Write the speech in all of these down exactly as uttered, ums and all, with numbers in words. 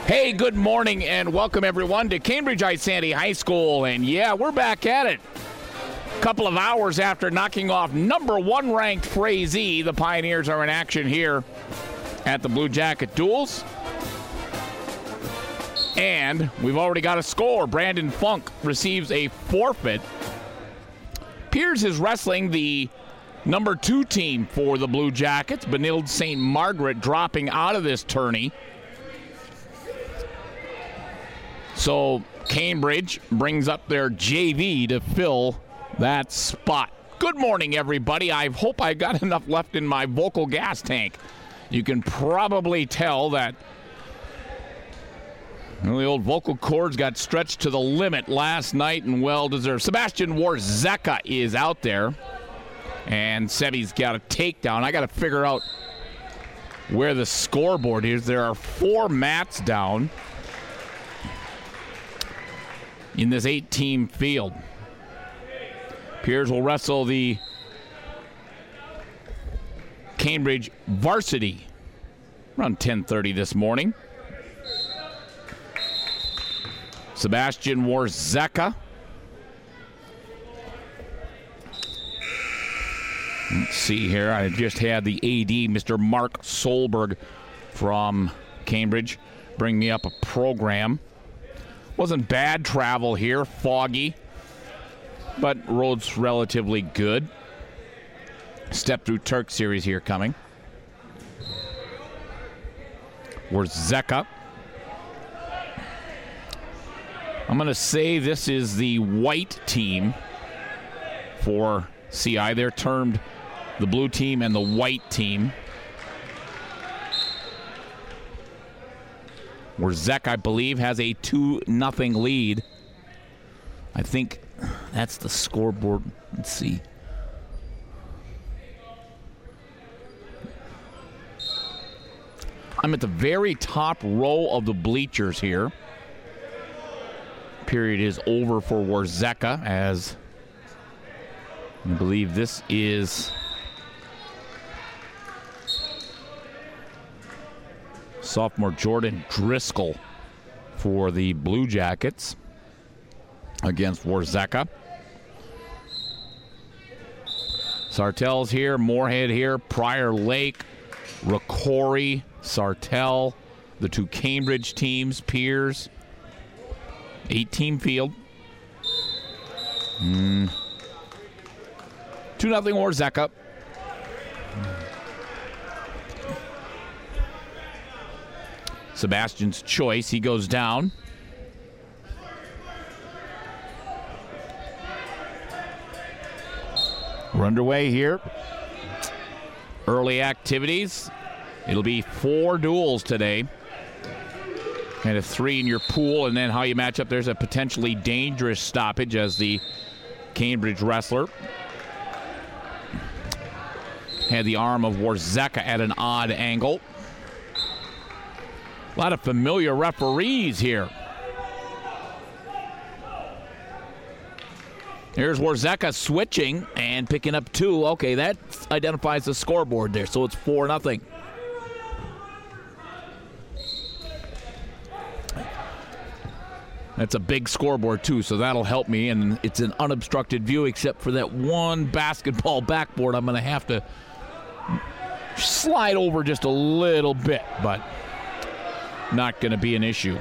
Hey, good morning and welcome everyone to Cambridge Isanti High School. And yeah, we're back at it. A couple of hours after knocking off number one ranked Frazee, the Pioneers are in action here at the Blue Jacket Duels. And we've already got a score. Brandon Funk receives a forfeit. Piers is wrestling the number two team for the Blue Jackets. Benilde Saint Margaret dropping out of this tourney. So Cambridge brings up their J V to fill that spot. Good morning, everybody. I hope I got enough left in my vocal gas tank. You can probably tell that well, the old vocal cords got stretched to the limit last night and well deserved. Sebastian Warzeka is out there. And Sebi's got a takedown. I got to figure out where the scoreboard is. There are four mats down in this eight-team field. Piers will wrestle the Cambridge varsity around ten thirty this morning. Sebastian Warzeka. Let's see here. I just had the A D, Mister Mark Solberg from Cambridge, bring me up a program. Wasn't bad travel here, foggy, but roads relatively good. Step through Turk series here coming. Warzeka. I'm going to say this is the white team for C I. They're termed the blue team and the white team. Warzeka, I believe, has a two nothing lead. I think that's the scoreboard. Let's see. I'm at the very top row of the bleachers here. Period is over for Warzeka, as I believe this is sophomore Jordan Driscoll for the Blue Jackets against Warzeka. Sartell's here, Moorhead here, Prior Lake, Rocori, Sartell, the two Cambridge teams, Piers. Eight-team field. Mm. two nothing Warzeka. Sebastian's choice. He goes down. We're underway here. Early activities. It'll be four duels today. And a three in your pool, and then how you match up. There's a potentially dangerous stoppage as the Cambridge wrestler had the arm of Warzeka at an odd angle. A lot of familiar referees here. Here's Warzeka switching and picking up two. Okay, that identifies the scoreboard there, so it's four nothing. That's a big scoreboard, too, so that'll help me. And it's an unobstructed view except for that one basketball backboard. I'm going to have to slide over just a little bit, but not going to be an issue.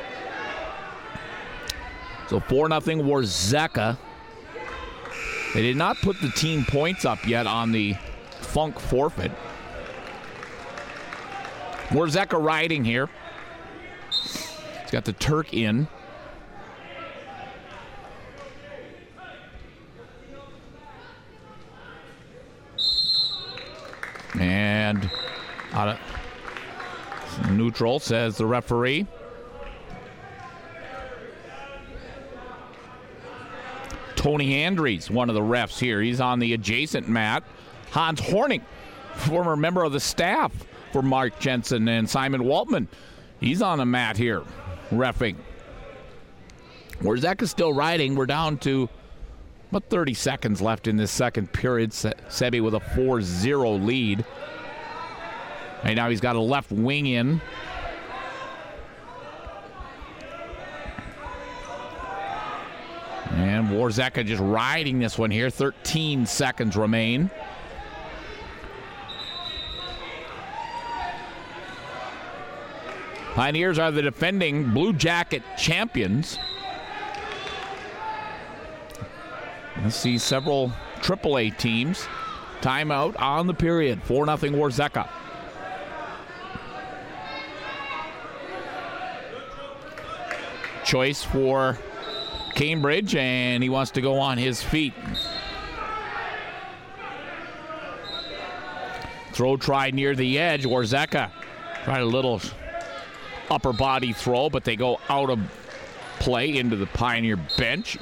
So four nothing Warzeka. They did not put the team points up yet on the Funk forfeit. Warzeka riding here. He's got the Turk in. And out of neutral, says the referee. Tony Andries, one of the refs here. He's on the adjacent mat. Hans Horning, former member of the staff for Mark Jensen and Simon Waltman. He's on the mat here, reffing. Warzeka's still riding. We're down to about thirty seconds left in this second period. Sebi with a four zero lead. And now he's got a left wing in. Warzeka just riding this one here. thirteen seconds remain. Pioneers are the defending Blue Jacket champions. Let's see several triple A teams. Timeout on the period. four nothing Warzeka. Choice for Cambridge, and he wants to go on his feet. Throw tried near the edge. Warzeka tried a little upper body throw, but they go out of play into the Pioneer bench.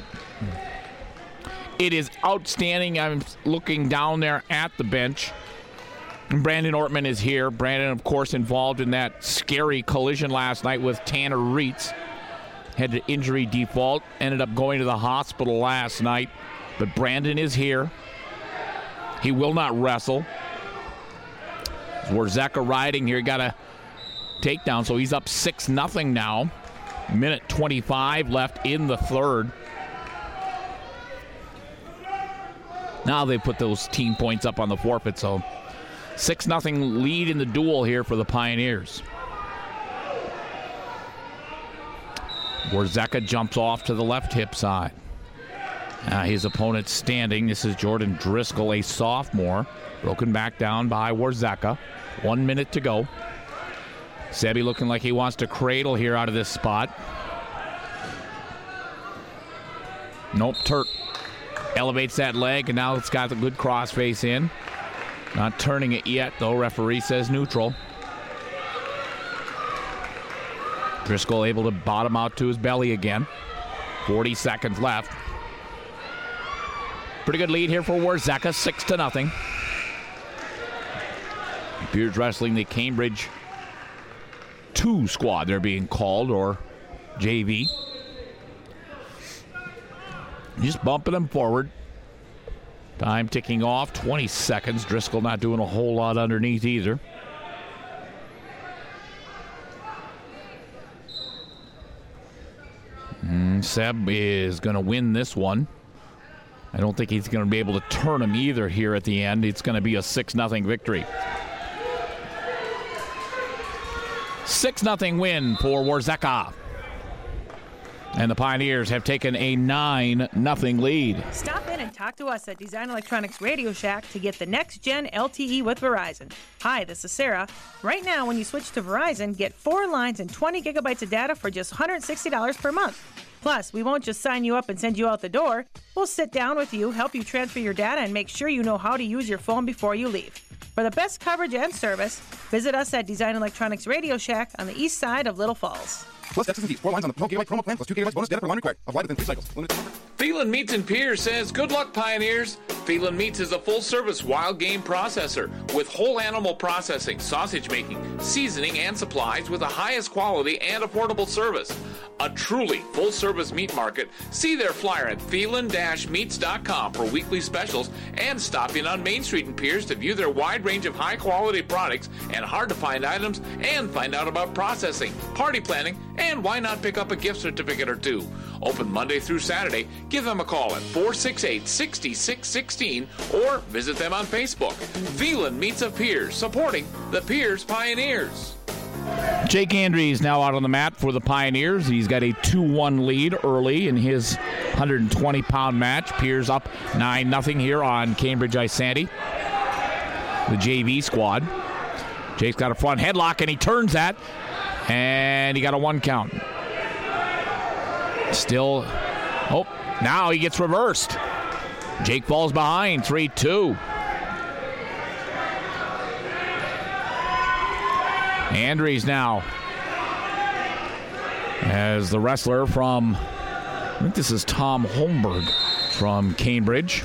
It is outstanding. I'm looking down there at the bench. Brandon Ortman is here. Brandon, of course, involved in that scary collision last night with Tanner Reitz. Had an injury default, ended up going to the hospital last night. But Brandon is here. He will not wrestle. Warzeka riding here. Got a takedown, so he's up six nothing now. Minute twenty-five left in the third. Now they put those team points up on the forfeit, so six nothing lead in the duel here for the Pioneers. Warzeka jumps off to the left hip side. Uh, his opponent standing. This is Jordan Driscoll, a sophomore. Broken back down by Warzeka. One minute to go. Sebi looking like he wants to cradle here out of this spot. Nope, Turk elevates that leg, and now it's got the good crossface in. Not turning it yet, though. Referee says neutral. Driscoll able to bottom out to his belly again. forty seconds left. Pretty good lead here for Warzeka, six to nothing. Piers Wrestling, the Cambridge two squad, they're being called, or J V. Just bumping them forward. Time ticking off, twenty seconds. Driscoll not doing a whole lot underneath either. Mm, Seb is going to win this one. I don't think he's going to be able to turn him either here at the end. It's going to be a six nothing victory. six nothing win for Warzeka. And the Pioneers have taken a nine nothing lead. Stop in and talk to us at Design Electronics Radio Shack to get the next-gen L T E with Verizon. Hi, this is Sarah. Right now, when you switch to Verizon, get four lines and twenty gigabytes of data for just one hundred sixty dollars per month. Plus, we won't just sign you up and send you out the door. We'll sit down with you, help you transfer your data, and make sure you know how to use your phone before you leave. For the best coverage and service, visit us at Design Electronics Radio Shack on the east side of Little Falls. Plus Texas and fees. Four lines on the twelve gigabyte promo plan plus two gigabytes bonus data per line required. Applied within three cycles. Phelan Meats and Piers says, good luck, Pioneers. Phelan Meats is a full-service wild game processor with whole animal processing, sausage making, seasoning, and supplies with the highest quality and affordable service. A truly full-service meat market. See their flyer at phelan dash meats dot com for weekly specials and stop in on Main Street in Piers to view their wide range of high-quality products and hard-to-find items and find out about processing, party planning, and why not pick up a gift certificate or two. Open Monday through Saturday. Give them a call at four six eight, six six one six or visit them on Facebook. Phelan Meats of Piers, supporting the Piers Pioneers. Jake Andrews now out on the mat for the Pioneers. He's got a two one lead early in his one hundred twenty pound match. Piers up nine nothing here on Cambridge Isanti, the J V squad. Jake's got a front headlock, and he turns that, and he got a one count. Still, oh, now he gets reversed. Jake falls behind, three two. Andrews now as the wrestler from, I think this is Tom Holmberg from Cambridge.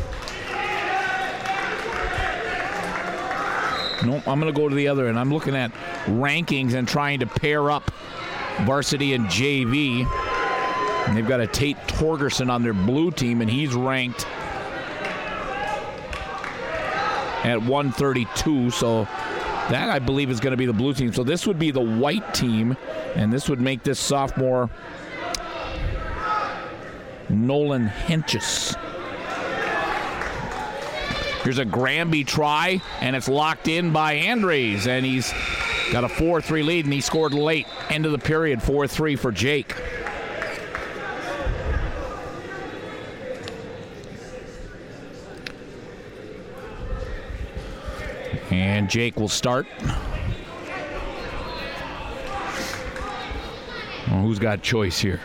Nope, I'm going to go to the other end. I'm looking at rankings and trying to pair up varsity and J V. And they've got a Tate Torgerson on their blue team, and he's ranked at one thirty-two. So that, I believe, is going to be the blue team. So this would be the white team, and this would make this sophomore Nolan Hentges. Here's a Granby try, and it's locked in by Andres, and he's got a four three lead, and he scored late. End of the period, four three for Jake. And Jake will start. Well, who's got choice here?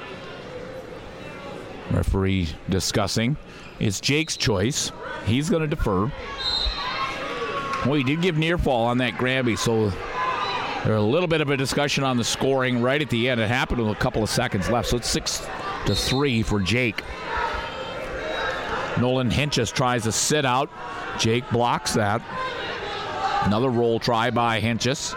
Referee discussing. It's Jake's choice. He's going to defer. Well, he did give near fall on that Granby, so there's a little bit of a discussion on the scoring right at the end. It happened with a couple of seconds left, so it's six to three for Jake. Nolan Hentges tries to sit out. Jake blocks that. Another roll try by Hentges.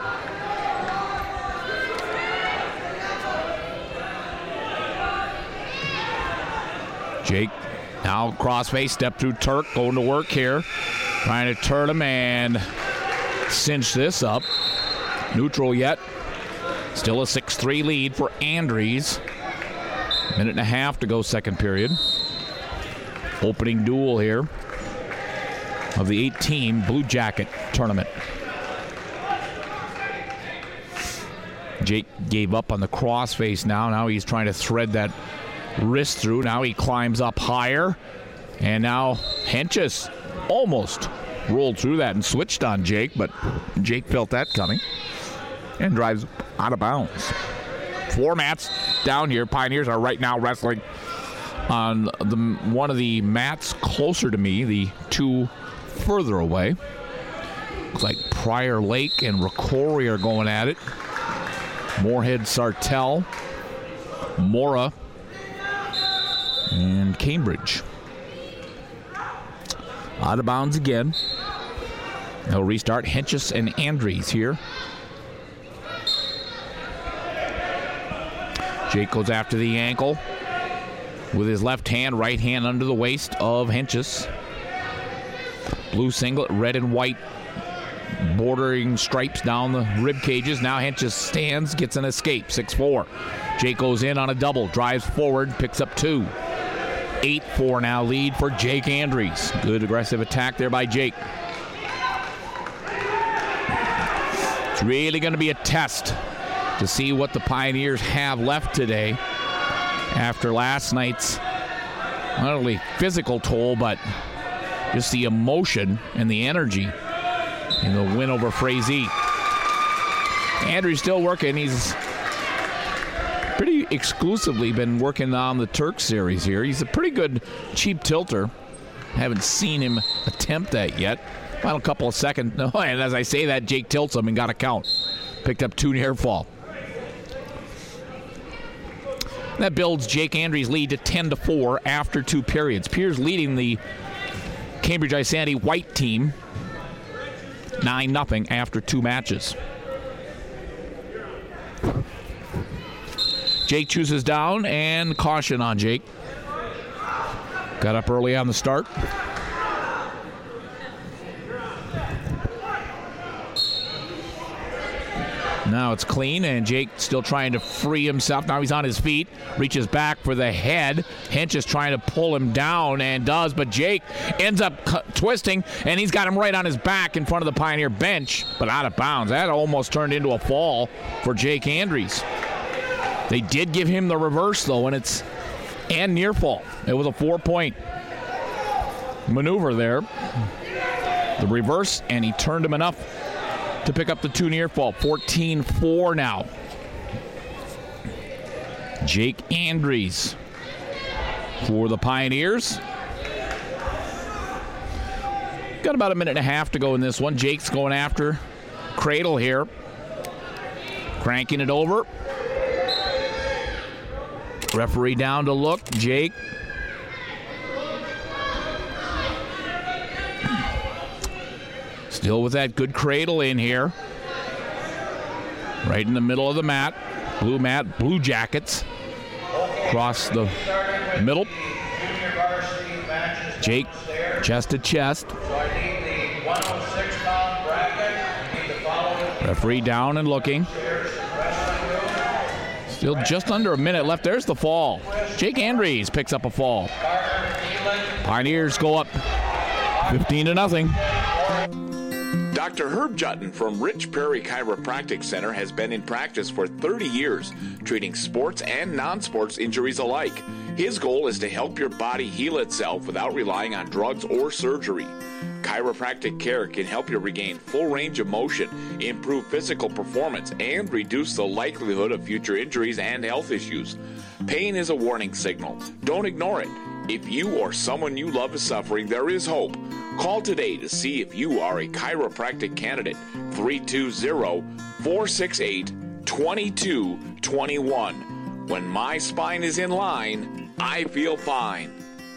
Jake now crossface, step through Turk, going to work here. Trying to turn him and cinch this up. Neutral yet. Still a six three lead for Andres. Minute and a half to go second period. Opening duel here of the eight-team Blue Jacket tournament. Jake gave up on the crossface now. Now he's trying to thread that wrist through. Now he climbs up higher. And now Hentges almost rolled through that and switched on Jake, but Jake felt that coming and drives out of bounds. Four mats down here. Pioneers are right now wrestling on the one of the mats closer to me, the two further away. Looks like Prior Lake and Rocori are going at it. Moorhead, Sartell, Mora, and Cambridge. Out of bounds again. They'll restart. Hentges and Andres here. Jake goes after the ankle with his left hand, right hand under the waist of Hentges. Blue singlet, red and white bordering stripes down the rib cages. Now Hentges stands, gets an escape, six four. Jake goes in on a double, drives forward, picks up two. eight four now lead for Jake Andres. Good aggressive attack there by Jake. It's really going to be a test to see what the Pioneers have left today after last night's not only physical toll, but just the emotion and the energy in the win over Frazee. Andrews still working. He's pretty exclusively been working on the Turk series here. He's a pretty good cheap tilter. Haven't seen him attempt that yet. Final couple of seconds. No, and as I say that, Jake tilts him and got a count. Picked up two near fall. That builds Jake Andres' lead to ten to four after two periods. Piers leading the Cambridge Isanti white team nine nothing after two matches. Jake chooses down, and caution on Jake. Got up early on the start. Now it's clean, and Jake still trying to free himself. Now he's on his feet, reaches back for the head. Hentges trying to pull him down, and does, but Jake ends up cu- twisting, and he's got him right on his back in front of the Pioneer bench, but out of bounds. That almost turned into a fall for Jake Andres. They did give him the reverse, though, and it's and near fall. It was a four-point maneuver there. The reverse, and he turned him enough to pick up the two near fall. fourteen four now. Jake Andres for the Pioneers. Got about a minute and a half to go in this one. Jake's going after Cradle here. Cranking it over. Referee down to look. Jake. Still with that good cradle in here. Right in the middle of the mat. Blue mat, Blue Jackets. Across the middle. Jake, chest to chest. Referee down and looking. Still just under a minute left. There's the fall. Jake Andrews picks up a fall. Pioneers go up fifteen to nothing. Doctor Herb Jutton from Rich Prairie Chiropractic Center has been in practice for thirty years, treating sports and non-sports injuries alike. His goal is to help your body heal itself without relying on drugs or surgery. Chiropractic care can help you regain full range of motion, improve physical performance, and reduce the likelihood of future injuries and health issues. Pain is a warning signal. Don't ignore it. If you or someone you love is suffering, there is hope. Call today to see if you are a chiropractic candidate. three two zero, four six eight, two two two one. When my spine is in line, I feel fine.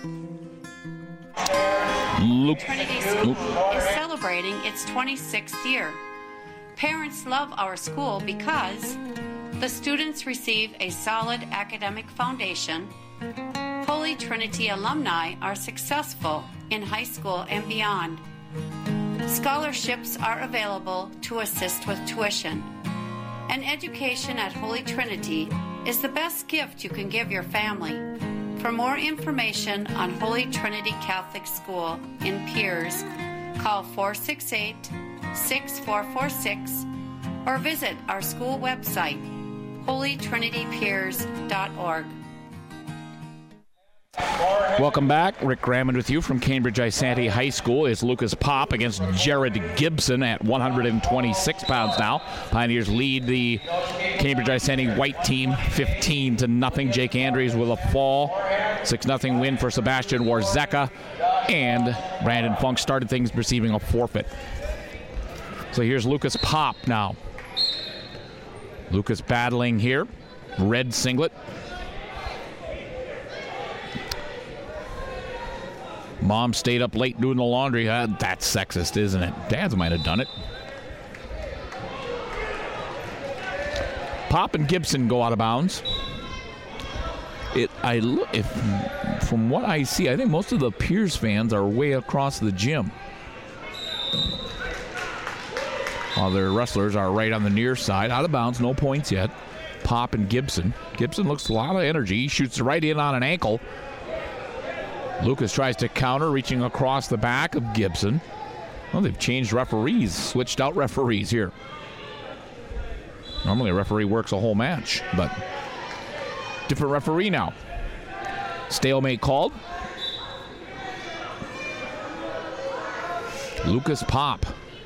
Luke. Trinity School is celebrating its twenty-sixth year. Parents love our school because the students receive a solid academic foundation. Holy Trinity alumni are successful in high school and beyond. Scholarships are available to assist with tuition. An education at Holy Trinity is the best gift you can give your family. For more information on Holy Trinity Catholic School in Piers, call four six eight, six four four six or visit our school website, holy trinity piers dot org. Welcome back. Rick Grammond with you from Cambridge Isanti High School. It's Lucas Pop against Jared Gibson at one hundred twenty-six pounds now. Pioneers lead the Cambridge Isanti white team fifteen to nothing. Jake Andrews with a fall. six nothing win for Sebastian Warzeka. And Brandon Funk started things receiving a forfeit. So here's Lucas Pop now. Lucas battling here. Red singlet. Mom stayed up late doing the laundry. Uh, that's sexist, isn't it? Dads might have done it. Pop and Gibson go out of bounds. It, I look, if from what I see, I think most of the Piers fans are way across the gym. While their wrestlers are right on the near side. Out of bounds, no points yet. Pop and Gibson. Gibson looks a lot of energy. He shoots right in on an ankle. Lucas tries to counter, reaching across the back of Gibson. Well, they've changed referees, switched out referees here. Normally a referee works a whole match, but different referee now. Stalemate called. Lucas Pop,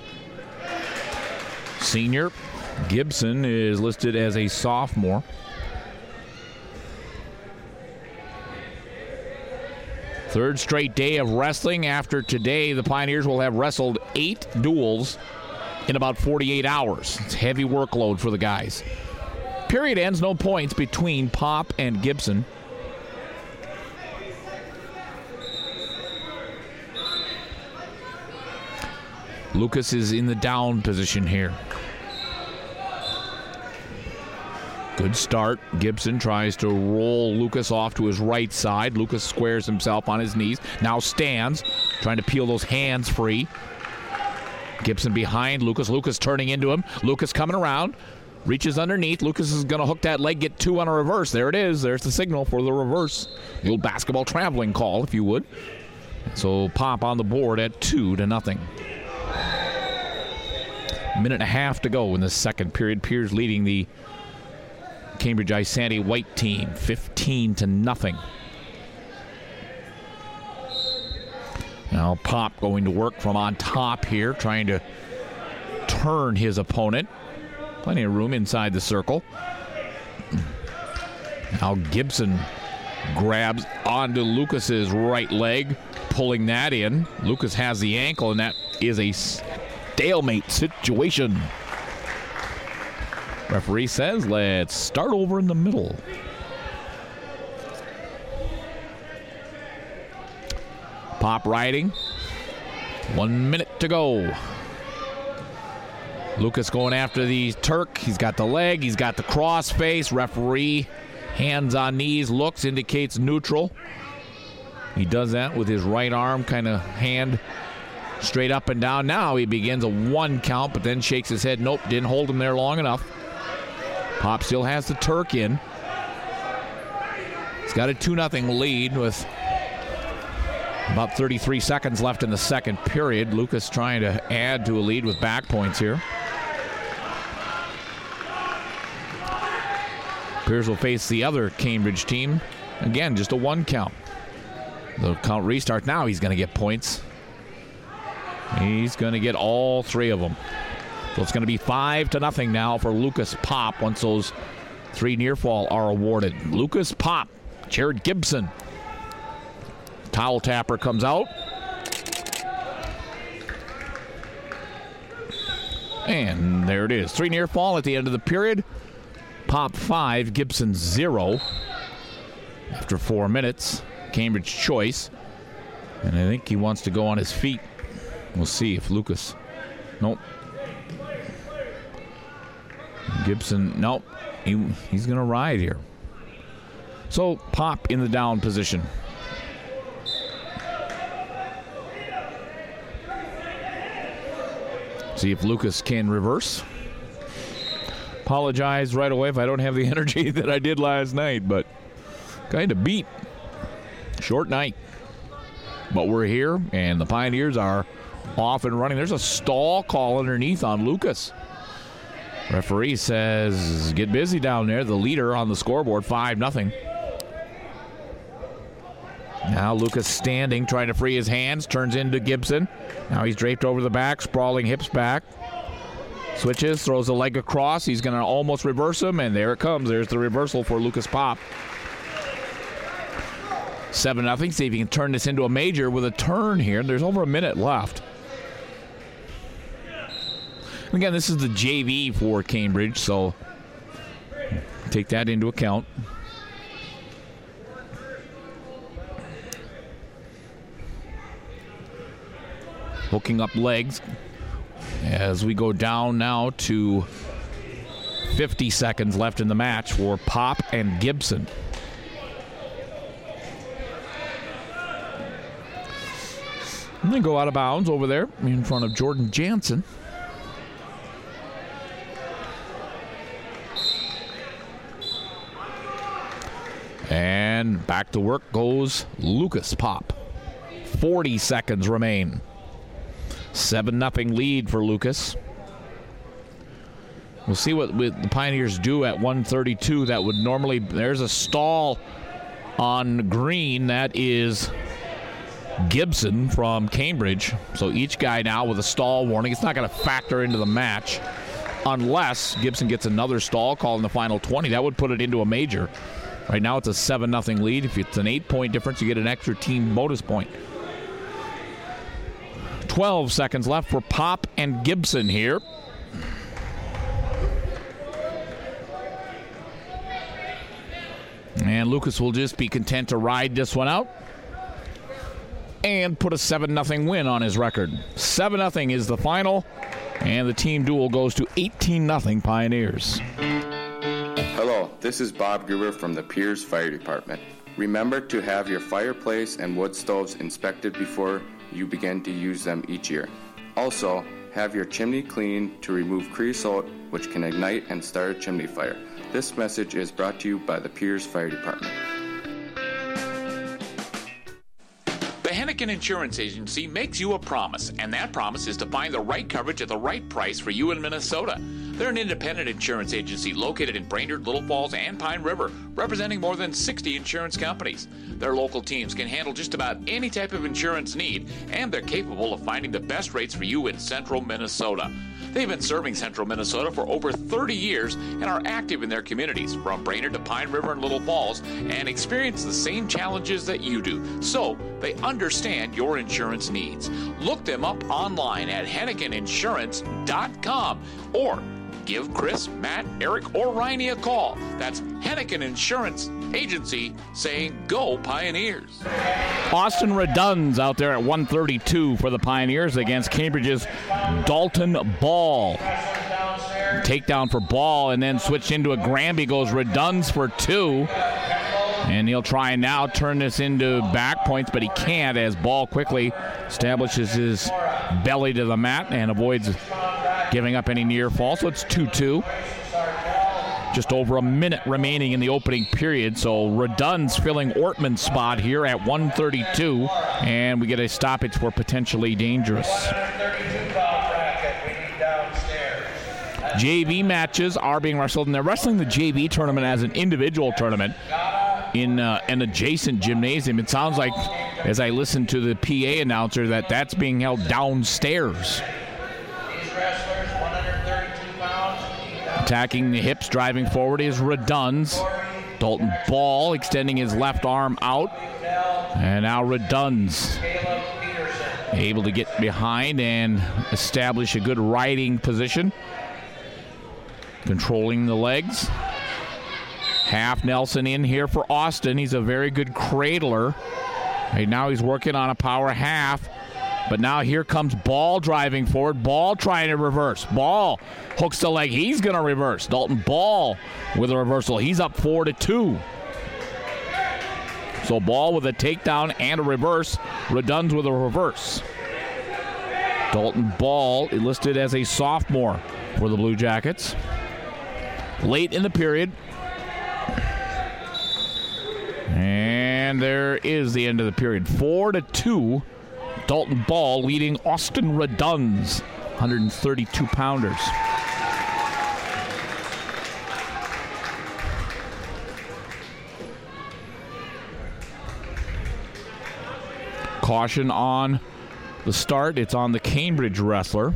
senior. Gibson is listed as a sophomore. Third straight day of wrestling. After today, the Pioneers will have wrestled eight duels in about forty-eight hours. It's heavy workload for the guys. Period ends, no points between Pop and Gibson. Lucas is in the down position here. Good start. Gibson tries to roll Lucas off to his right side. Lucas squares himself on his knees. Now stands, trying to peel those hands free. Gibson behind Lucas. Lucas turning into him. Lucas coming around. Reaches underneath. Lucas is going to hook that leg, get two on a reverse. There it is. There's the signal for the reverse. The old basketball traveling call, if you would. So Pop on the board at two to nothing. Minute and a half to go in the second period. Piers leading the Cambridge Isanti white team fifteen to nothing. Now Pop going to work from on top here, trying to turn his opponent. Plenty of room inside the circle. Now Gibson grabs onto Lucas's right leg, pulling that in. Lucas has the ankle, and that is a stalemate situation. Referee says, let's start over in the middle. Pop riding. One minute to go. Lucas going after the Turk. He's got the leg. He's got the cross face. Referee, hands on knees, looks, indicates neutral. He does that with his right arm, kind of hand straight up and down. Now he begins a one count, but then shakes his head. Nope, didn't hold him there long enough. Pop still has the Turk in. It's got a two nothing lead with about thirty-three seconds left in the second period. Lucas trying to add to a lead with back points here. Piers will face the other Cambridge team. Again, just a one count. The count restarts now. He's going to get points. He's going to get all three of them. So it's going to be five to nothing now for Lucas Pop once those three near fall are awarded. Lucas Pop, Jared Gibson. Towel tapper comes out. And there it is. Three near fall at the end of the period. Pop five, Gibson zero. After four minutes, Cambridge choice. And I think he wants to go on his feet. We'll see if Lucas. Nope. Gibson, nope. He, he's going to ride here. So Pop in the down position. See if Lucas can reverse. Apologize right away if I don't have the energy that I did last night, but kind of beat. Short night. But we're here, and the Pioneers are off and running. There's a stall call underneath on Lucas. Referee says, get busy down there. The leader on the scoreboard, five nothing. Now Lucas standing, trying to free his hands, turns into Gibson. Now he's draped over the back, sprawling hips back. Switches, throws a leg across. He's going to almost reverse him, and there it comes. There's the reversal for Lucas Pop. seven nothing. See if he can turn this into a major with a turn here. There's over a minute left. Again, this is the J V for Cambridge, so take that into account. Hooking up legs as we go down now to fifty seconds left in the match for Pop and Gibson. And they go out of bounds over there in front of Jordan Jansen. And back to work goes Lucas Pop. forty seconds remain. seven nothing lead for Lucas. We'll see what the Pioneers do at one thirty-two. That would normally, there's a stall on green. That is Gibson from Cambridge. So each guy now with a stall warning. It's not going to factor into the match unless Gibson gets another stall call in the final twenty. That would put it into a major. Right now it's a seven nothing lead. If it's an eight-point difference, you get an extra team bonus point. twelve seconds left for Pop and Gibson here. And Lucas will just be content to ride this one out and put a seven nothing win on his record. seven nothing is the final, and the team duel goes to eighteen nothing Pioneers. Hello, this is Bob Gruber from the Piers Fire Department. Remember to have your fireplace and wood stoves inspected before you begin to use them each year. Also, have your chimney cleaned to remove creosote, which can ignite and start a chimney fire. This message is brought to you by the Piers Fire Department. The Hennigan Insurance Agency makes you a promise, and that promise is to find the right coverage at the right price for you in Minnesota. They're an independent insurance agency located in Brainerd, Little Falls, and Pine River, representing more than sixty insurance companies. Their local teams can handle just about any type of insurance need, and they're capable of finding the best rates for you in central Minnesota. They've been serving central Minnesota for over thirty years and are active in their communities from Brainerd to Pine River and Little Falls and experience the same challenges that you do. So they understand your insurance needs. Look them up online at hennigan insurance dot com or give Chris, Matt, Eric, or Riney a call. That's Hennigan Insurance Agency saying go Pioneers. Austin Reduns out there at one thirty-two for the Pioneers against Cambridge's Dalton Ball. Takedown for Ball and then switched into a Granby goes Reduns for two. And he'll try and now turn this into back points, but he can't as Ball quickly establishes his belly to the mat and avoids giving up any near fall. So it's two two. Just over a minute remaining in the opening period. So Redun's filling Ortman's spot here at one thirty-two. And we get a stoppage for potentially dangerous. J V matches are being wrestled, and they're wrestling the J V tournament as an individual tournament in uh, an adjacent gymnasium. It sounds like, as I listen to the P A announcer, that that's being held downstairs. Attacking the hips, driving forward is Redun's. Dalton Ball extending his left arm out. And now Redun's able to get behind and establish a good riding position. Controlling the legs. Half Nelson in here for Austin. He's a very good cradler. Right now he's working on a power half. But now here comes Ball driving forward. Ball trying to reverse. Ball hooks the leg. He's going to reverse. Dalton Ball with a reversal. He's up four to two. So Ball with a takedown and a reverse. Redun's with a reverse. Dalton Ball listed as a sophomore for the Blue Jackets. Late in the period. And there is the end of the period. Four to two. Dalton Ball leading Austin Redun's one thirty-two pounders. Caution on the start. It's on the Cambridge wrestler.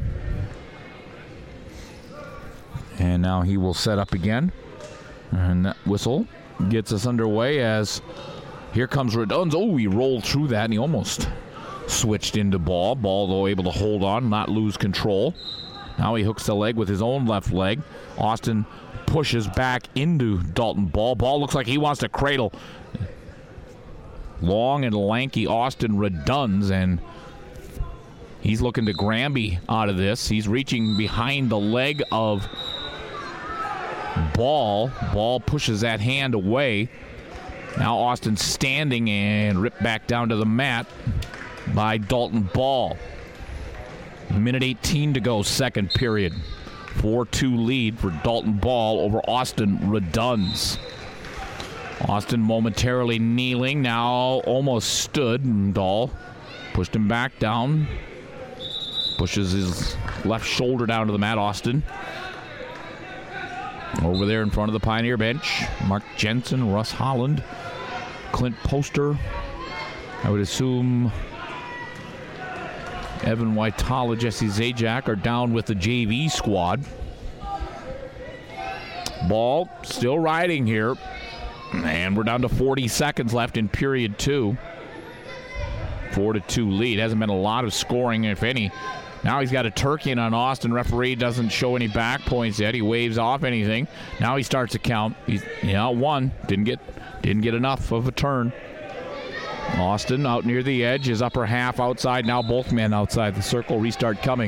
And now he will set up again. And that whistle gets us underway as here comes Redun's. Oh, he rolled through that and he almost switched into Ball. Ball, though, able to hold on, not lose control. Now he hooks the leg with his own left leg. Austin pushes back into Dalton Ball. Ball looks like he wants to cradle. Long and lanky Austin Redun's, and he's looking to Granby out of this. He's reaching behind the leg of Ball. Ball pushes that hand away. Now Austin standing and ripped back down to the mat by Dalton Ball. minute eighteen to go, second period. four two lead for Dalton Ball over Austin Redun's. Austin momentarily kneeling, now almost stood, and Dahl pushed him back down. Pushes his left shoulder down to the mat, Austin. Over there in front of the Pioneer bench, Mark Jensen, Russ Holland, Clint Poster. I would assume Evan Waitala, Jesse Zajac are down with the J V squad. Ball still riding here. And we're down to forty seconds left in period two. Four to two lead. Hasn't been a lot of scoring, if any. Now he's got a turkey in on Austin. Referee doesn't show any back points yet. He waves off anything. Now he starts to count. He's yeah, one. Didn't get didn't get enough of a turn. Austin out near the edge. His upper half outside. Now both men outside the circle. Restart coming.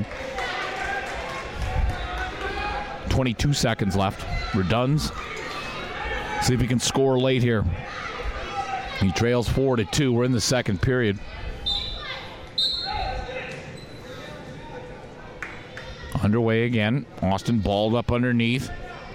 twenty-two seconds left. Redun's. See if he can score late here. He trails four to two. We're in the second period. Underway again. Austin balled up underneath.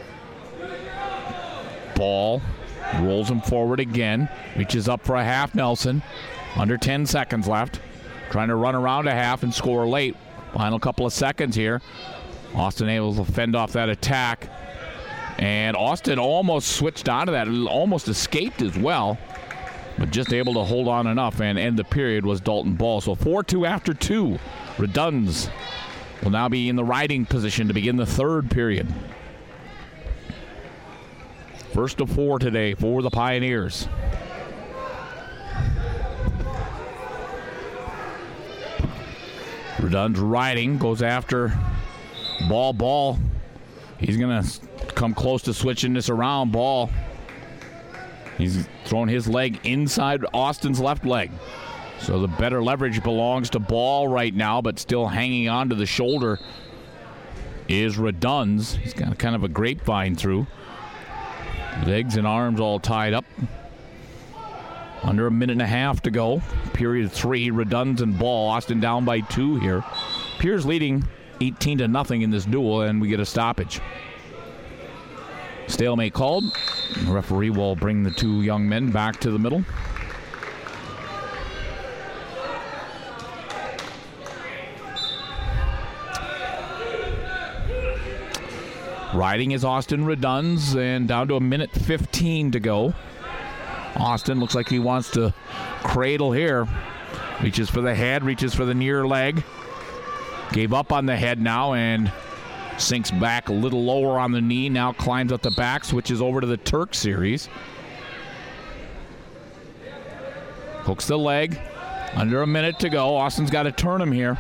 Ball rolls him forward again. Reaches up for a half Nelson. Under ten seconds left. Trying to run around a half and score late. Final couple of seconds here. Austin able to fend off that attack. And Austin almost switched onto that. Almost escaped as well. But just able to hold on enough and end the period was Dalton Ball. So four two after two. Redun's will now be in the riding position to begin the third period. First of four today for the Pioneers. Redun's riding, goes after Ball. Ball. He's going to come close to switching this around. Ball. He's throwing his leg inside Austin's left leg. So the better leverage belongs to Ball right now, but still hanging on to the shoulder is Redun's. He's got kind of a grapevine through. Legs and arms all tied up. Under a minute and a half to go. Period three, Redun's and Ball. Austin down by two here. Piers leading eighteen to nothing in this duel, and we get a stoppage. Stalemate called. The referee will bring the two young men back to the middle. Riding is Austin Reduns, and down to a minute fifteen to go. Austin looks like he wants to cradle here. Reaches for the head, reaches for the near leg. Gave up on the head now and sinks back a little lower on the knee. Now climbs up the back, switches over to the Turk series. Hooks the leg. Under a minute to go. Austin's got to turn him here.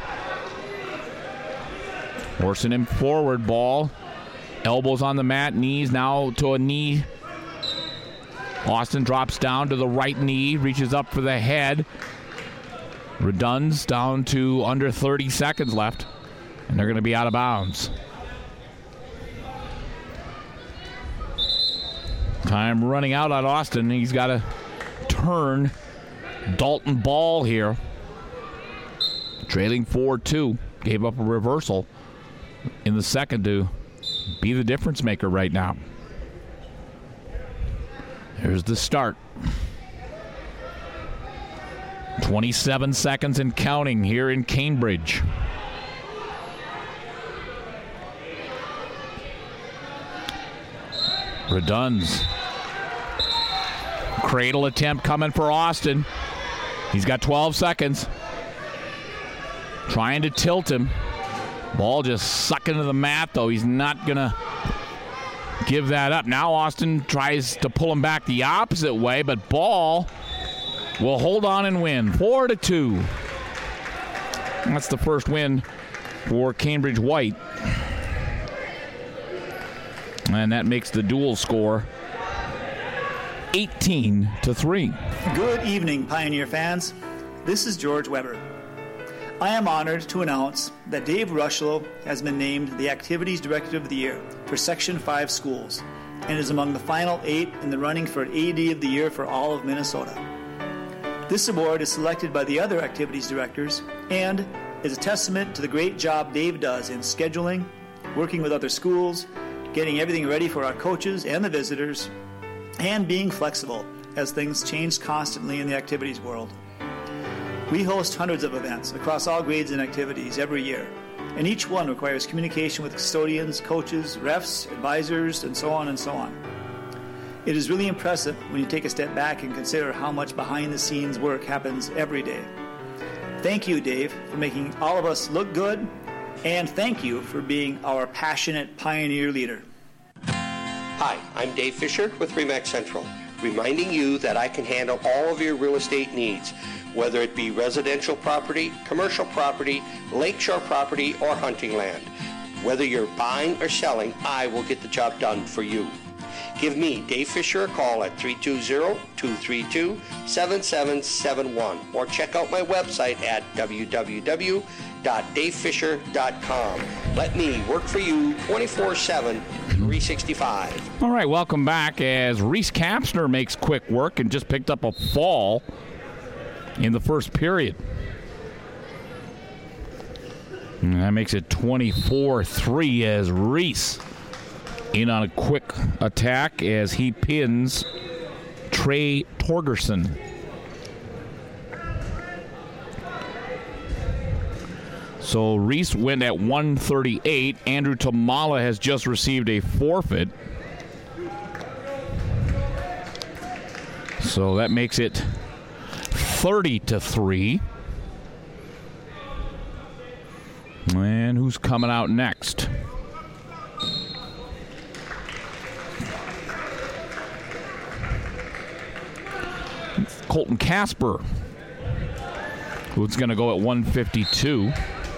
Forcing him forward, ball. Elbows on the mat, knees now to a knee. Austin drops down to the right knee, reaches up for the head. Reduns down to under thirty seconds left, and they're going to be out of bounds. Time running out on Austin. He's got to turn Dalton Ball here. Trailing four two. Gave up a reversal in the second to be the difference maker right now. Here's the start. twenty-seven seconds and counting here in Cambridge. Reduns. Cradle attempt coming for Austin. He's got twelve seconds. Trying to tilt him. Ball just sucking to the mat, though. He's not going to give that up. Now Austin tries to pull him back the opposite way, but Ball will hold on and win. Four to two. That's the first win for Cambridge White. And that makes the dual score eighteen to three. Good evening, Pioneer fans. This is George Weber. I am honored to announce that Dave Rushlow has been named the Activities Director of the Year for Section five schools and is among the final eight in the running for A D of the Year for all of Minnesota. This award is selected by the other activities directors and is a testament to the great job Dave does in scheduling, working with other schools, getting everything ready for our coaches and the visitors, and being flexible as things change constantly in the activities world. We host hundreds of events across all grades and activities every year, and each one requires communication with custodians, coaches, refs, advisors, and so on and so on. It is really impressive when you take a step back and consider how much behind-the-scenes work happens every day. Thank you, Dave, for making all of us look good, and thank you for being our passionate pioneer leader. Hi, I'm Dave Fisher with RE/MAX Central, reminding you that I can handle all of your real estate needs, whether it be residential property, commercial property, lakeshore property, or hunting land. Whether you're buying or selling, I will get the job done for you. Give me, Dave Fisher, a call at three two zero, two three two, seven seven seven one or check out my website at w w w dot dave fisher dot com. Let me work for you twenty-four seven, three sixty-five. All right, welcome back as Reese Kapsner makes quick work and just picked up a fall in the first period. And that makes it twenty-four three as Reese in on a quick attack as he pins Trey Torgerson. So Reese went at one thirty-eight. Andrew Tamala has just received a forfeit. So that makes it thirty to three. And who's coming out next? Colton Casper, who's going to go at one fifty-two.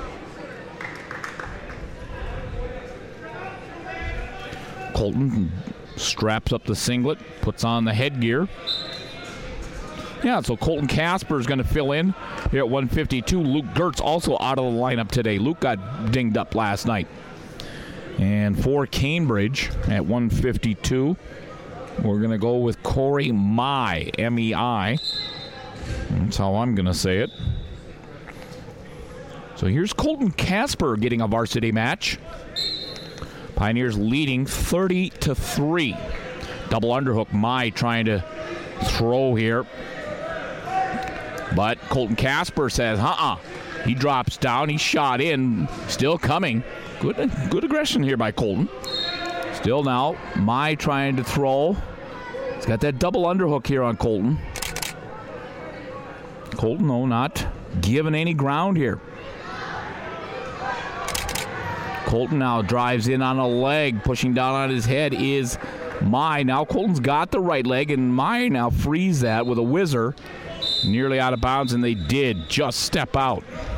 Colton straps up the singlet, puts on the headgear. Yeah, so Colton Casper is going to fill in here at one fifty-two. Luke Gertz also out of the lineup today. Luke got dinged up last night. And for Cambridge at one fifty-two, we're going to go with Corey Mai, M E I. That's how I'm going to say it. So here's Colton Casper getting a varsity match. Pioneers leading thirty to three. Double underhook. Mai trying to throw here. But Colton Casper says, uh-uh. He drops down. He shot in. Still coming. Good, good aggression here by Colton. Still now, Mai trying to throw. He's got that double underhook here on Colton. Colton, though, not giving any ground here. Colton now drives in on a leg. Pushing down on his head is Mai. Now Colton's got the right leg, and Mai now frees that with a whizzer. Nearly out of bounds, and they did just step out.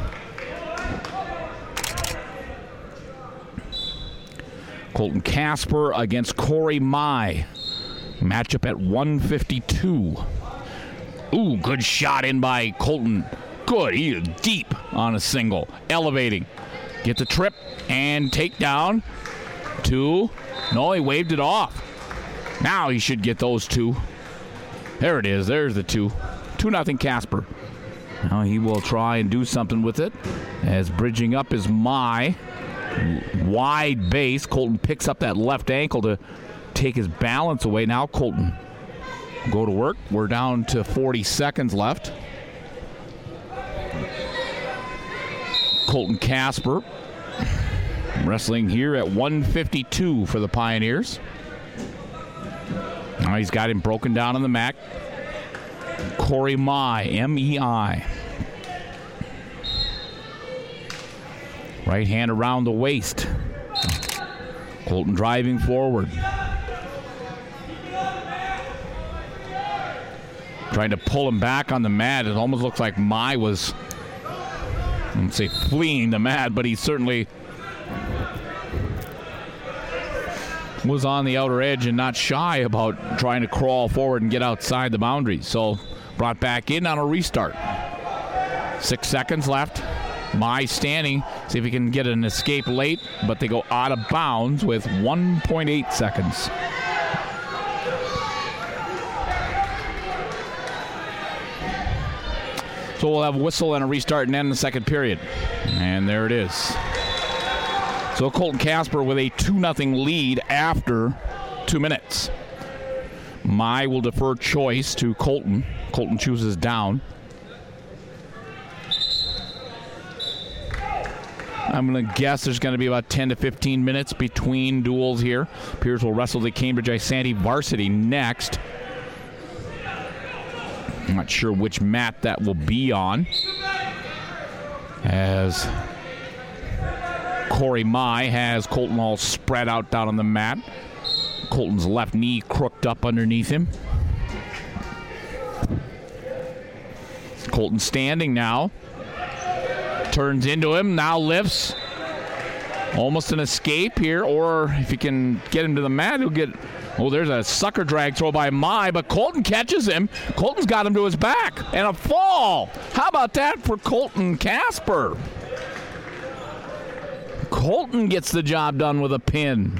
Colton Casper against Corey Mai. Matchup at one fifty-two. Ooh, good shot in by Colton. Good, he is deep on a single. Elevating. Get the trip and takedown. Two. No, he waved it off. Now he should get those two. There it is. There's the two. two nothing Casper. Now he will try and do something with it. As bridging up is Mai. Wide base. Colton picks up that left ankle to take his balance away. Now Colton go to work. We're down to forty seconds left. Colton Casper wrestling here at one fifty-two for the Pioneers. Now he's got him broken down on the mat. Corey Mai, M E I. Right hand around the waist. Colton driving forward. Trying to pull him back on the mat. It almost looks like Mai was, I wouldn't say fleeing the mat, but he certainly was on the outer edge and not shy about trying to crawl forward and get outside the boundaries. So brought back in on a restart. Six seconds left. Mai standing. See if he can get an escape late, but they go out of bounds with one point eight seconds. So we'll have a whistle and a restart and end the second period. And there it is. So Colton Casper with a two nothing lead after two minutes. Mai will defer choice to Colton. Colton chooses down. I'm going to guess there's going to be about ten to fifteen minutes between duels here. Pierce will wrestle the Cambridge Isanti varsity next. I'm not sure which mat that will be on, as Corey Mai has Colton all spread out down on the mat. Colton's left knee crooked up underneath him. Colton standing now. Turns into him, now lifts. Almost an escape here, or if he can get him to the mat, he'll get... Oh, there's a sucker drag throw by Mai, but Colton catches him. Colton's got him to his back, and a fall. How about that for Colton Casper? Colton gets the job done with a pin.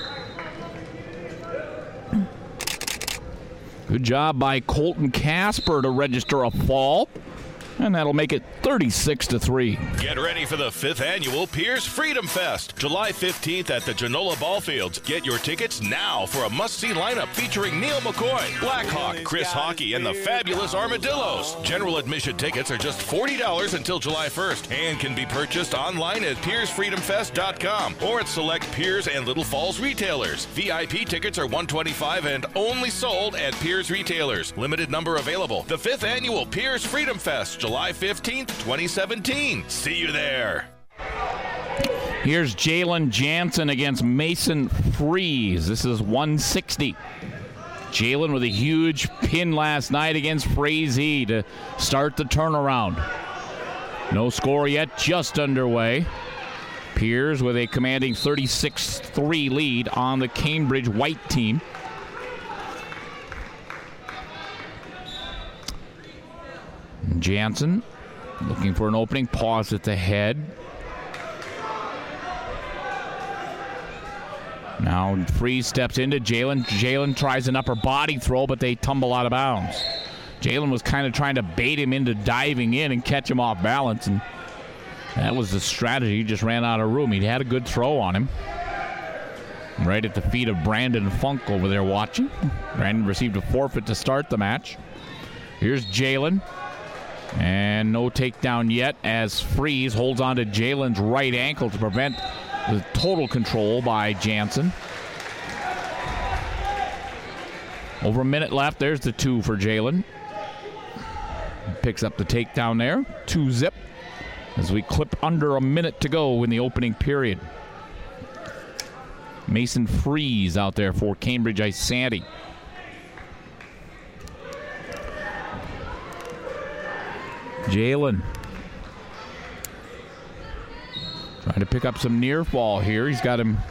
Good job by Colton Casper to register a fall. And that'll make it thirty-six to three. Get ready for the fifth annual Pierce Freedom Fest, July fifteenth at the Genola Ballfields. Get your tickets now for a must-see lineup featuring Neil McCoy, Blackhawk, Chris Hockey, and the fabulous Armadillos. General admission tickets are just forty dollars until July first and can be purchased online at piers freedom fest dot com or at select Piers and Little Falls retailers. V I P tickets are one hundred twenty-five dollars and only sold at Piers retailers. Limited number available. The fifth annual Pierce Freedom Fest, July fifteenth, twenty seventeen. See you there. Here's Jalen Jansen against Mason Freeze. This is one sixty. Jalen with a huge pin last night against Frazee to start the turnaround. No score yet, just underway. Piers with a commanding thirty-six three lead on the Cambridge White team. Jansen looking for an opening, pause at the head. Now Freeze steps into Jalen. Jalen tries an upper body throw, but they tumble out of bounds. Jalen was kind of trying to bait him into diving in and catch him off balance, and that was the strategy. He just ran out of room. He had a good throw on him. right at the feet of Brandon Funk over there watching. Brandon received a forfeit to start the match. Here's Jalen. And no takedown yet as Freeze holds on to Jalen's right ankle to prevent the total control by Jansen. Over a minute left. There's the two for Jalen. Picks up the takedown there. Two zip as we clip under a minute to go in the opening period. Mason Freeze out there for Cambridge Isanti. Jalen trying to pick up some near fall here. He's got him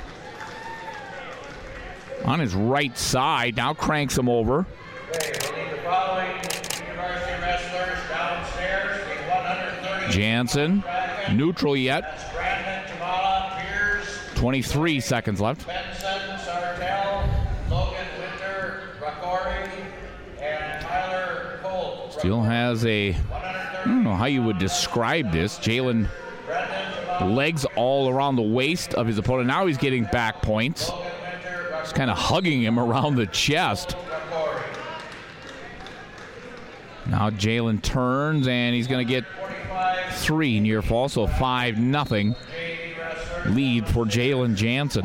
on his right side. Now cranks him over. Okay, we'll need the following University wrestlers downstairs. one hundred thirty. Jansen, neutral yet. That's Brandon, Tamala, Pierce. twenty-three seconds left. Benson, Sartell, Logan, Winter, Rakori, and Tyler Cole. Still has a, I don't know how you would describe this. Jalen legs all around the waist of his opponent. Now he's getting back points. He's kind of hugging him around the chest. Now Jalen turns and he's going to get three near fall, so five nothing lead for Jalen Jansen.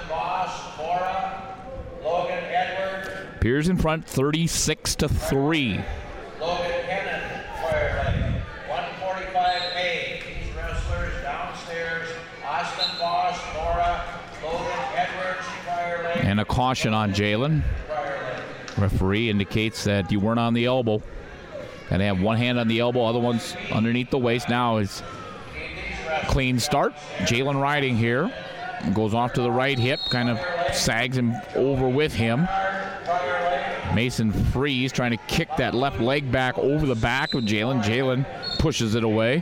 Pierce in front, thirty-six to three. Logan Hennon, Fire one forty-five A. These wrestlers downstairs. Austin Boss, Nora, Logan Edwards, Fire Lake. And a caution on Jalen. Referee indicates that you weren't on the elbow. Got to have one hand on the elbow, other one's underneath the waist. Now is clean start. Jalen riding here. Goes off to the right hip, kind of sags him over with him. Mason Freeze trying to kick that left leg back over the back of Jalen. Jalen pushes it away.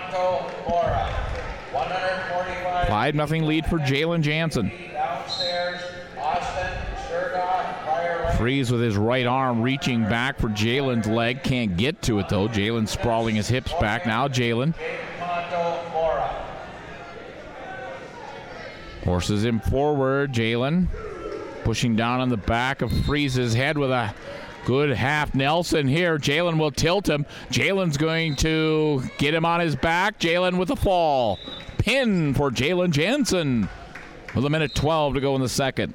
five nothing lead for Jalen Jansen. Freeze with his right arm reaching back for Jalen's leg. Can't get to it, though. Jalen sprawling his hips back. Now Jalen forces him forward. Jalen pushing down on the back of Freeze's head with a good half Nelson here. Jalen will tilt him. Jalen's going to get him on his back. Jalen with a fall. Pin for Jalen Jansen with a minute twelve to go in the second.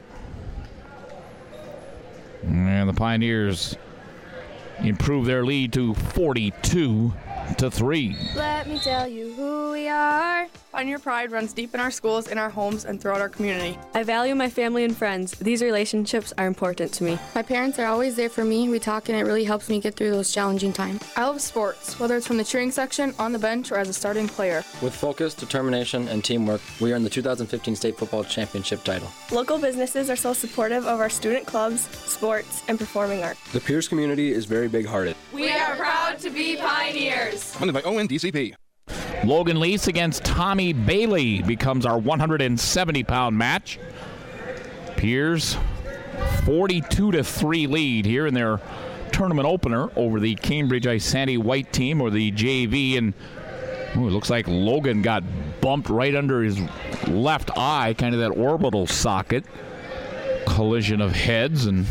And the Pioneers improve their lead to forty-two to three. Let me tell you who we are. Pioneer pride runs deep in our schools, in our homes, and throughout our community. I value my family and friends. These relationships are important to me. My parents are always there for me. We talk, and it really helps me get through those challenging times. I love sports, whether it's from the cheering section, on the bench, or as a starting player. With focus, determination, and teamwork, we earned the two thousand fifteen State Football Championship title. Local businesses are so supportive of our student clubs, sports, and performing arts. The Pierce community is very big-hearted. We are proud to be Pioneers. Funded by O N D C P. Logan Lease against Tommy Bailey becomes our one hundred seventy pound match. Pierce forty-two to three lead here in their tournament opener over the Cambridge Isanti White team, or the J V. And ooh, it looks like Logan got bumped right under his left eye, kind of that orbital socket. Collision of heads, and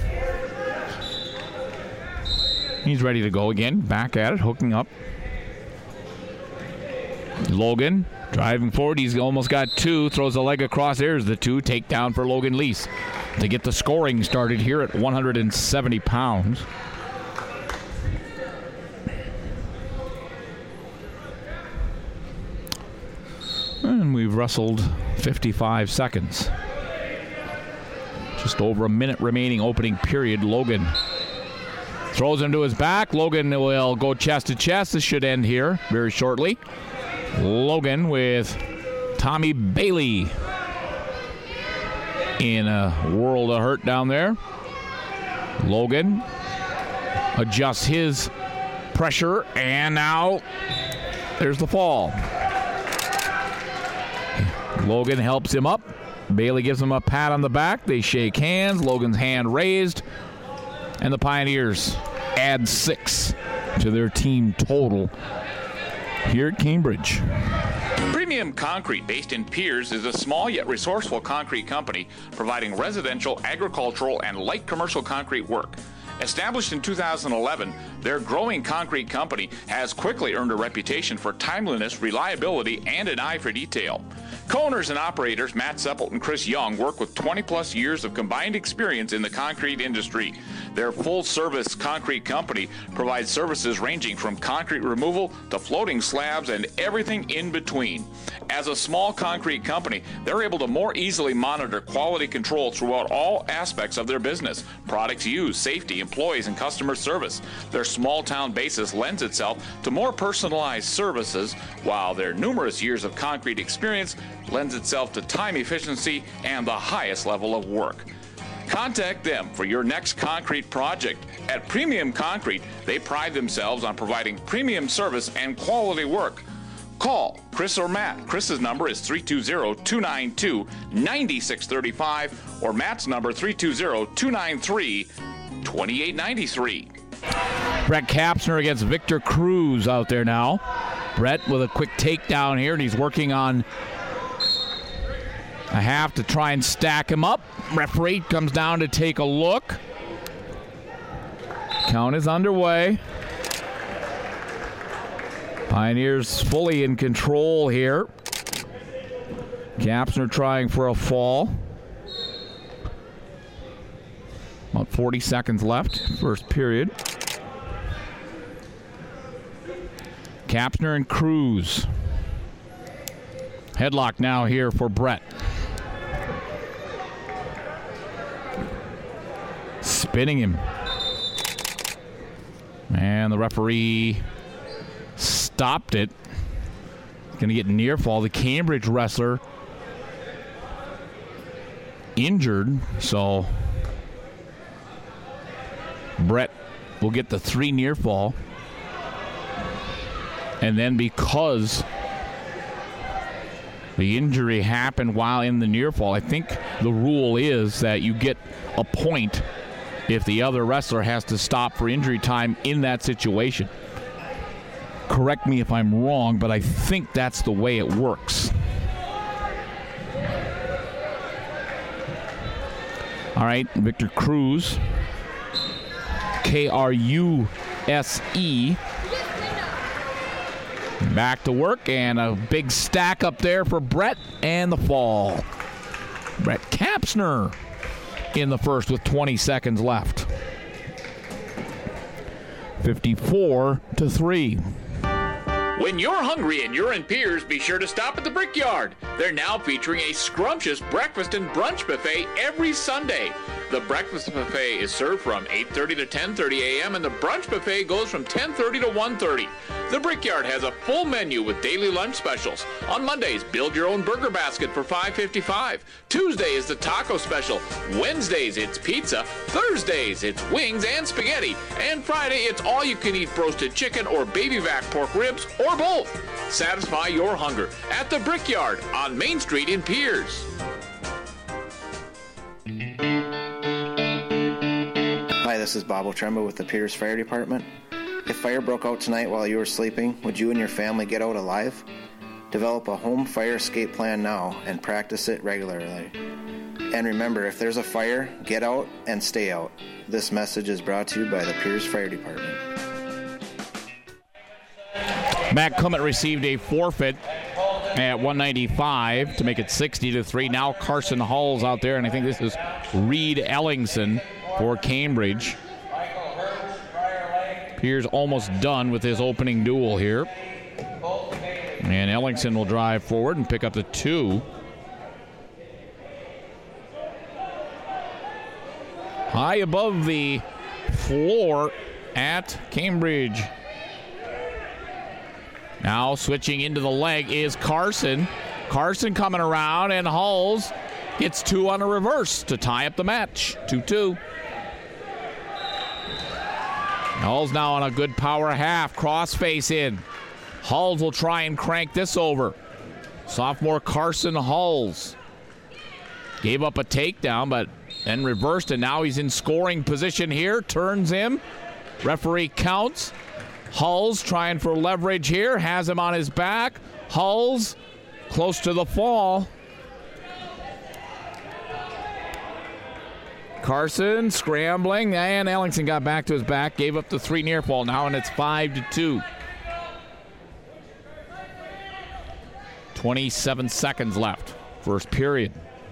he's ready to go again. Back at it, hooking up. Logan driving forward. He's almost got two. Throws a leg across. There's the two. Takedown for Logan Lease to get the scoring started here at one hundred seventy pounds. And we've wrestled fifty-five seconds. Just over a minute remaining opening period. Logan throws him to his back. Logan will go chest to chest. This should end here very shortly. Logan with Tommy Bailey in a world of hurt down there. Logan adjusts his pressure, and now there's the fall. Logan helps him up. Bailey gives him a pat on the back. They shake hands. Logan's hand raised, and the Pioneers add six to their team total here at Cambridge. Premier Premium Concrete, based in Piers, is a small yet resourceful concrete company providing residential, agricultural, and light commercial concrete work. Established in two thousand eleven, their growing concrete company has quickly earned a reputation for timeliness, reliability, and an eye for detail. Co-owners and operators Matt Seppelt and Chris Young work with twenty plus years of combined experience in the concrete industry. Their full-service concrete company provides services ranging from concrete removal to floating slabs and everything in between. As a small concrete company, they're able to more easily monitor quality control throughout all aspects of their business: products used, safety, employees, and customer service. Their small-town basis lends itself to more personalized services, while their numerous years of concrete experience lends itself to time efficiency and the highest level of work. Contact them for your next concrete project. At Premium Concrete, they pride themselves on providing premium service and quality work. Call Chris or Matt. Chris's number is three two zero, two nine two, nine six three five or Matt's number three two zero, two nine three, two eight nine three. Brett Kapsner against Victor Cruz out there now. Brett with a quick takedown here, and he's working on a half to try and stack him up. Referee comes down to take a look. Count is underway. Pioneers fully in control here. Kapsner trying for a fall. About forty seconds left, first period. Kapsner and Cruz. Headlock now here for Brett. Spinning him. And the referee stopped it. Going to get near fall. The Cambridge wrestler injured, so Brett will get the three near fall. And then because the injury happened while in the near fall, I think the rule is that you get a point if the other wrestler has to stop for injury time in that situation. Correct me if I'm wrong, but I think that's the way it works. All right, Victor Cruz, K R U S E. Back to work, and a big stack up there for Brett, and the fall. Brett Kapsner in the first with twenty seconds left. fifty-four to three. When you're hungry and you're in Piers, be sure to stop at the Brickyard. They're now featuring a scrumptious breakfast and brunch buffet every Sunday. The breakfast buffet is served from eight thirty to ten thirty a.m. and the brunch buffet goes from ten thirty to one thirty. The Brickyard has a full menu with daily lunch specials. On Mondays, build your own burger basket for five fifty-five. Tuesday is the taco special. Wednesdays, it's pizza. Thursdays, it's wings and spaghetti. And Friday, it's all-you-can-eat roasted chicken or baby back pork ribs or both. Satisfy your hunger at the Brickyard on Main Street in Piers. Hi, this is Bob Otremba with the Piers Fire Department. If fire broke out tonight while you were sleeping, would you and your family get out alive? Develop a home fire escape plan now and practice it regularly. And remember, if there's a fire, get out and stay out. This message is brought to you by the Piers Fire Department. Matt Clement received a forfeit at one ninety-five to make it sixty to three. Now Carson Hall's out there, and I think this is Reed Ellingson for Cambridge. Piers almost done with his opening duel here. And Ellingson will drive forward and pick up the two. High above the floor at Cambridge. Now switching into the leg is Carson. Carson coming around, and Hulls gets two on a reverse to tie up the match. two two. Hulls now on a good power half. Crossface in. Hulls will try and crank this over. Sophomore Carson Hulls gave up a takedown, but then reversed, and now he's in scoring position here. Turns him. Referee counts. Hulls trying for leverage here. Has him on his back. Hulls close to the fall. Carson scrambling, and Ellingson got back to his back, gave up the three near fall now, and it's five to two. twenty-seven seconds left, first period.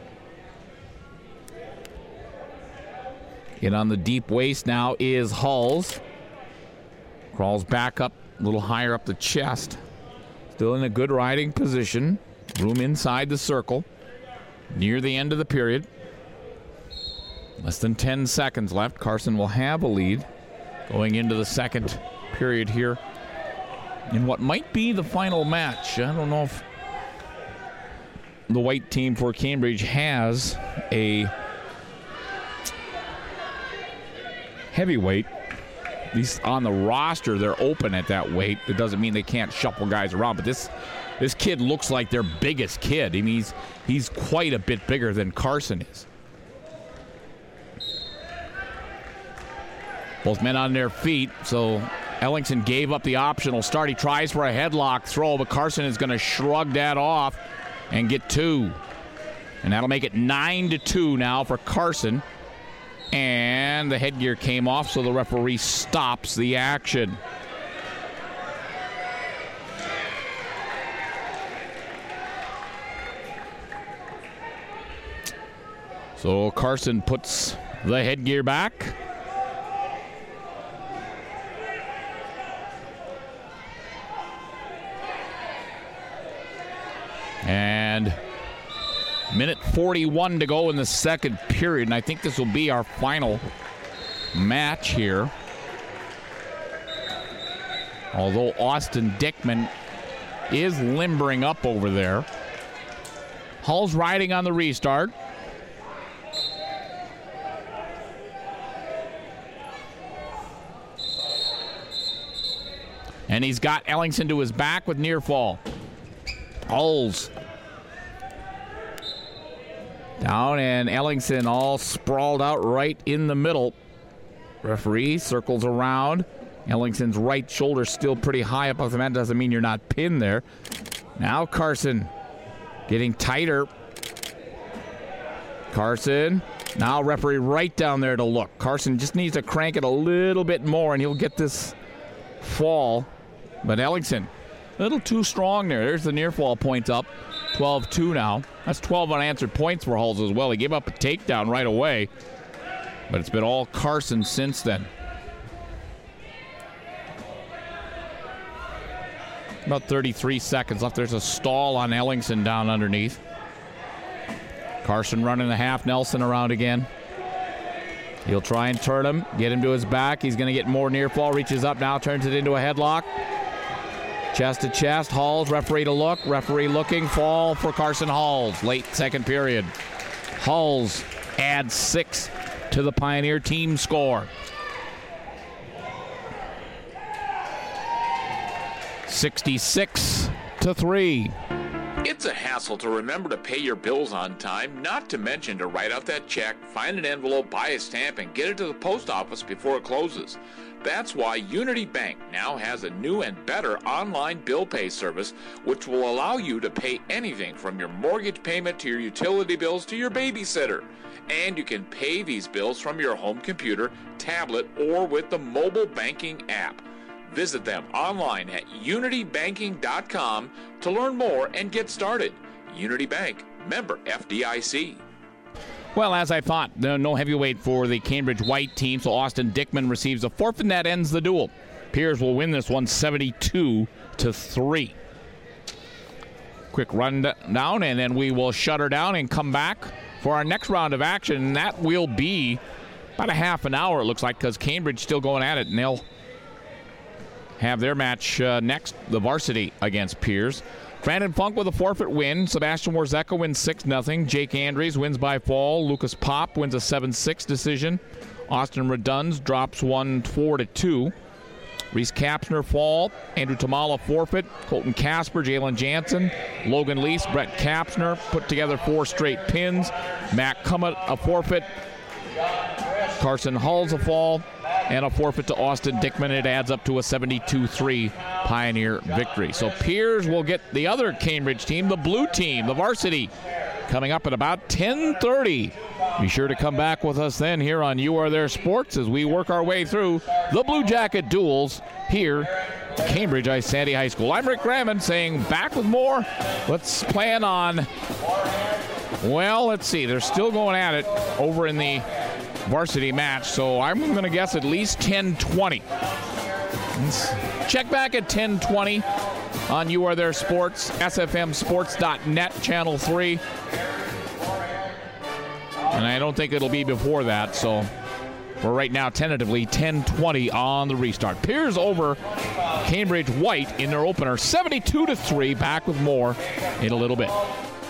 In on the deep waist now is Hulls. Crawls back up, a little higher up the chest. Still in a good riding position. Room inside the circle. Near the end of the period. Less than ten seconds left. Carson will have a lead going into the second period here in what might be the final match. I don't know if the white team for Cambridge has a heavyweight. At least on the roster, they're open at that weight. It doesn't mean they can't shuffle guys around, but this this kid looks like their biggest kid. I mean, he's, he's quite a bit bigger than Carson is. Both men on their feet, so Ellingson gave up the optional start. He tries for a headlock throw, but Carson is going to shrug that off and get two. And that'll make it nine to two now for Carson. And the headgear came off, so the referee stops the action. So Carson puts the headgear back. And minute forty-one to go in the second period, and I think this will be our final match here. Although Austin Dickman is limbering up over there. Hull's riding on the restart. And he's got Ellingson to his back with near fall. Hulls down, and Ellingson all sprawled out right in the middle. Referee circles around. Ellingson's right shoulder still pretty high up off the mat. Doesn't mean you're not pinned there. Now Carson getting tighter. Carson, now referee right down there to look. Carson just needs to crank it a little bit more and he'll get this fall. But Ellingson, a little too strong there. There's the near fall point up. twelve two now. That's twelve unanswered points for Hulls as well. He gave up a takedown right away, but it's been all Carson since then. About thirty-three seconds left. There's a stall on Ellingson down underneath. Carson running the half. Nelson around again. He'll try and turn him, get him to his back. He's going to get more near fall. Reaches up now, turns it into a headlock. Chest to chest. Hulls, referee to look. Referee looking. Fall for Carson Hulls. Late second period. Hulls adds six to the Pioneer team score. sixty-six to three. It's a hassle to remember to pay your bills on time, not to mention to write out that check, find an envelope, buy a stamp, and get it to the post office before it closes. That's why Unity Bank now has a new and better online bill pay service, which will allow you to pay anything from your mortgage payment to your utility bills to your babysitter. And you can pay these bills from your home computer, tablet, or with the mobile banking app. Visit them online at unity banking dot com to learn more and get started. Unity Bank, member F D I C. Well, as I thought, no heavyweight for the Cambridge white team, so Austin Dickman receives a forfeit, and that ends the duel. Piers will win this one seventy-two to three. Quick run down, and then we will shut her down and come back for our next round of action, and that will be about a half an hour, it looks like, because Cambridge still going at it, and they'll have their match uh, next, the varsity against Piers. Brandon Funk with a forfeit win. Sebastian Warzeka wins six nothing. Jake Andrews wins by fall. Lucas Pop wins a seven six decision. Austin Reduns drops one four to two. Reese Kapsner fall. Andrew Tamala forfeit. Colton Casper, Jalen Jansen, Logan Lease, Brett Kapsner put together four straight pins. Matt Cummett a forfeit. Carson Hulls a fall. and a forfeit to Austin Dickman. It adds up to a seventy-two three Pioneer victory. So Piers will get the other Cambridge team, the blue team, the varsity, coming up at about ten thirty. Be sure to come back with us then here on You Are There Sports as we work our way through the Blue Jacket duels here at Cambridge Isanti High School. I'm Rick Grammond saying back with more. Let's plan on, well, let's see. They're still going at it over in the varsity match, so I'm going to guess at least ten twenty. Let's check back at ten twenty on You Are There Sports, S F M sports dot net, Channel three. And I don't think it'll be before that, so we're right now tentatively ten twenty on the restart. Piers over Cambridge White in their opener, seventy-two to three. Back with more in a little bit.